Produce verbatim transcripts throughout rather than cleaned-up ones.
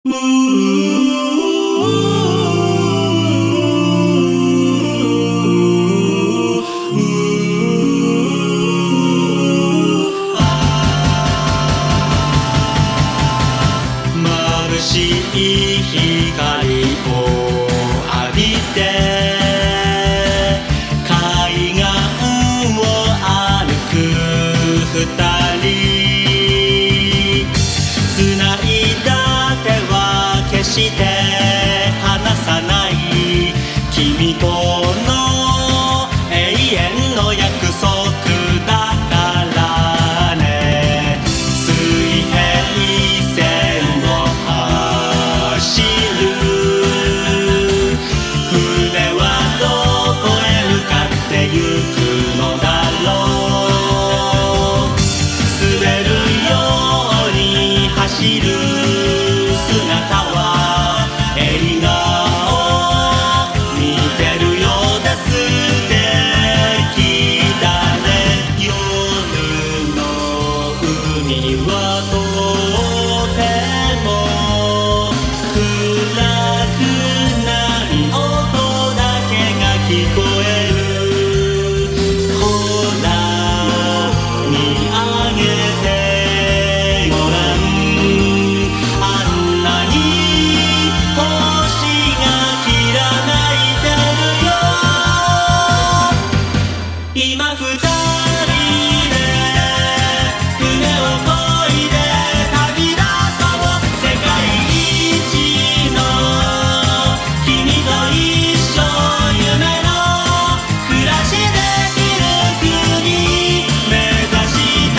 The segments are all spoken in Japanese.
眩しい光を浴びて海岸を歩く二人、繋いだ手は決して離さない、君との永遠の約束だからね。水平線を走る船はどこへ向かってゆくのだろう。滑るように走る姿は映画を見てるようです。素敵だね。夜の海はとても暗くない、音だけが聞こえる。ほら見上げてごらん、あんなに星がきらめいてるよ。今二人で船を漕いで旅立とう。世界一の君と一緒、夢の暮らしできる国目指して。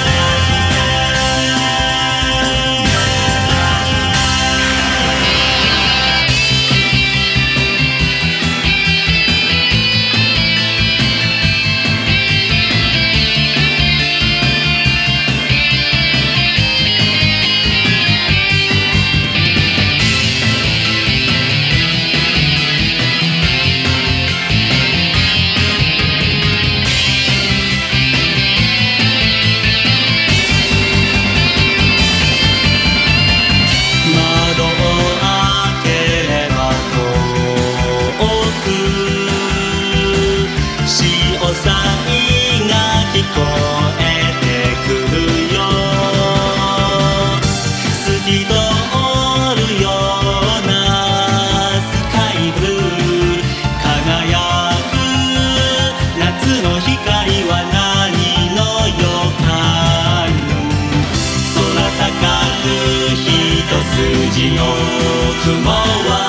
窓を開ければ遠く潮騒が聞こえてくるよ。透き通るようなスカイブルー、輝く夏の光は何の予感。空高く一筋の雲は